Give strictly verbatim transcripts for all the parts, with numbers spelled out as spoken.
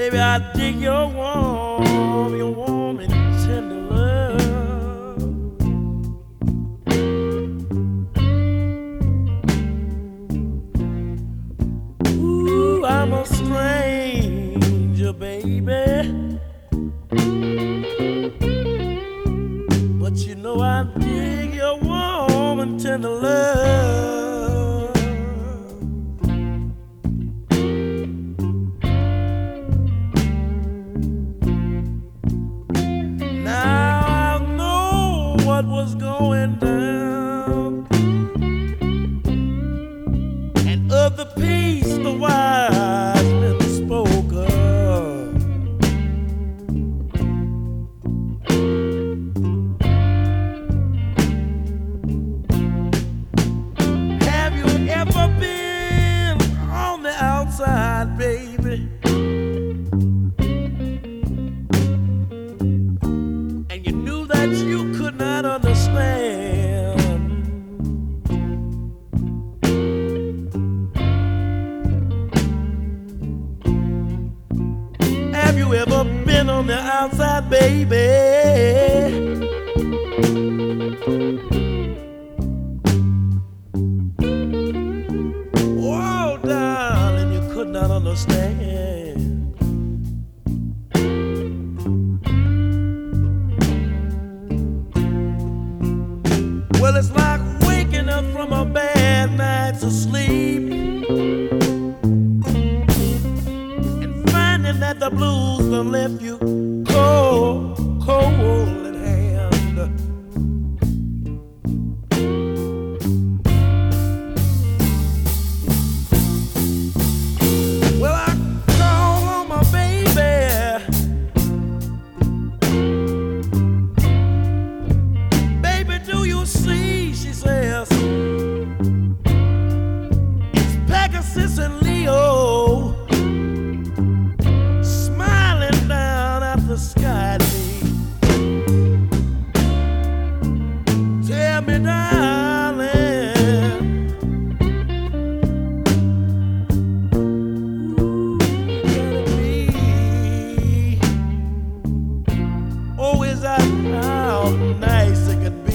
Baby, I dig your warm, your warm and tender love. Ooh, I'm a stranger, baby, but you know I dig your warm and tender love. What was going down, and of the peace the wise men spoke of. Have you ever been on the outside, baby? And you knew that you could not understand. Have you ever been on the outside, baby? Oh, darling, you could not understand. Well, it's like waking up from a bad night's of sleep and finding that the blues done left you cold, cold in hand. Well, I call on my baby. See, she says, it's Pegasus and Leo smiling down at the sky. Tell me, darling, ooh, can it be? Oh, is that how nice it could be?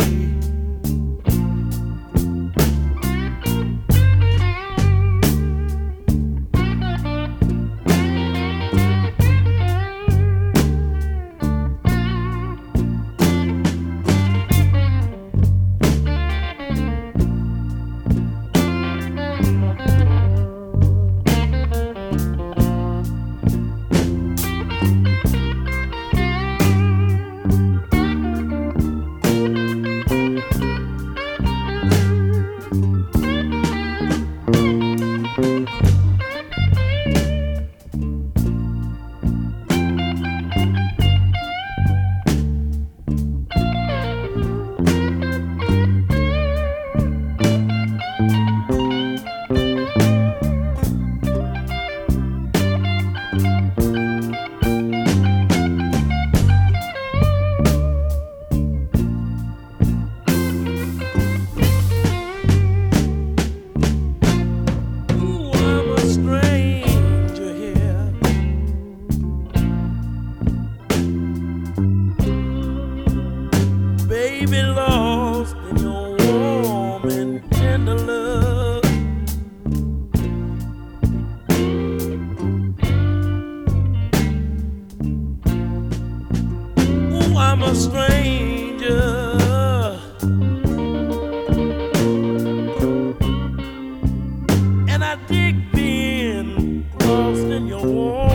Baby, lost in your warm and tender love. Ooh, I'm a stranger, and I dig being lost in your warm